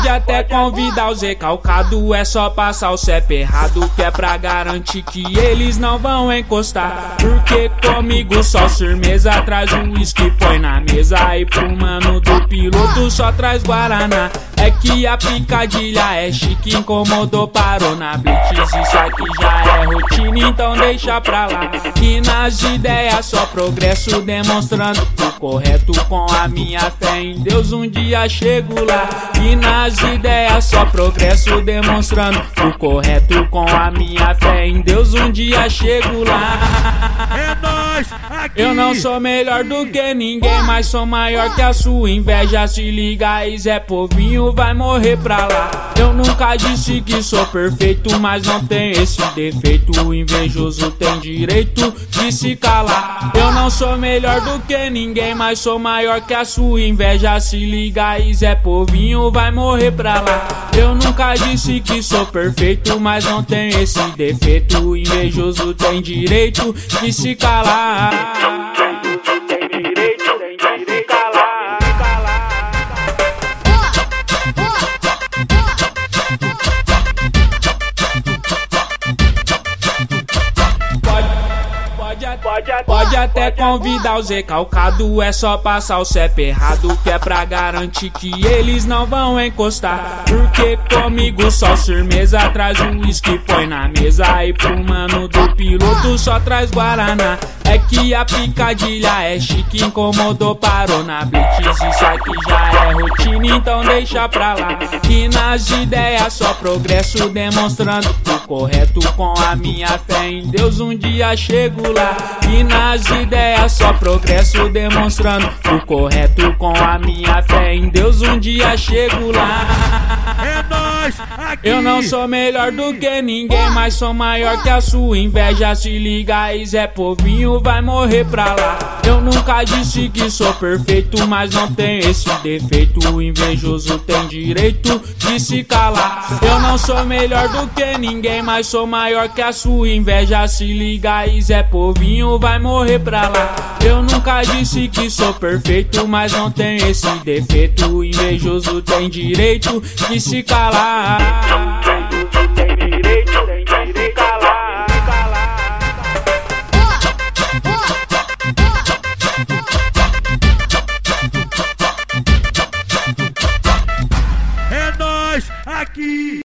Pode até convidar os recalcados, é só passar o CEP errado, que é pra garantir que eles não vão encostar. Porque comigo só firmeza, traz o uísque, põe na mesa. E pro mano do piloto só traz guaraná. É que a picadilha é chique, incomodou, parou na blitz. Isso aqui já é rotina, então deixa pra lá. E nas ideias só progresso, demonstrando o correto com a minha fé em Deus. Um dia chego lá. E nas ideias só progresso, demonstrando o correto com a minha fé em Deus. Um dia chego lá. É nóis aqui. Eu não sou melhor do que ninguém, mas sou maior que a sua inveja. Se liga aí, Zé Povinho vai morrer pra lá. Eu nunca disse que sou perfeito, mas não tenho esse defeito. O invejoso tem direito de se calar. Eu não sou melhor do que ninguém, mas sou maior que a sua inveja. Se liga aí, Zé Povinho vai morrer pra lá. Eu nunca disse que sou perfeito, mas não tenho esse defeito. O invejoso tem direito de se calar. Tem direito de se calar. Pode até convidar os recalcados, é só passar o CEP errado, que é pra garantir que eles não vão encostar. Porque comigo só firmeza, traz o uísque, põe na mesa. E pro mano do piloto só traz guaraná. É que a picadilha é chique, incomodou, parou na blitz. Isso aqui já é rotina, então deixa pra lá. E nas ideias só progresso, demonstrando o correto com a minha fé em Deus. Um dia chego lá. E nas ideias só progresso, demonstrando o correto com a minha fé em Deus. Um dia chego lá. É nóis aqui. Eu não sou melhor do que ninguém, mas sou maior que a sua inveja. Se liga aí, Zé Povinho vai morrer pra lá. Eu nunca disse que sou perfeito, mas não tenho esse defeito. O invejoso tem direito de se calar. Eu não sou melhor do que ninguém, mas sou maior que a sua inveja. Se liga aí, Zé Povinho vai morrer pra lá. Eu nunca disse que sou perfeito, mas não tenho esse defeito. O invejoso tem direito de se calar. Tem direito de se calar. É nóis aqui.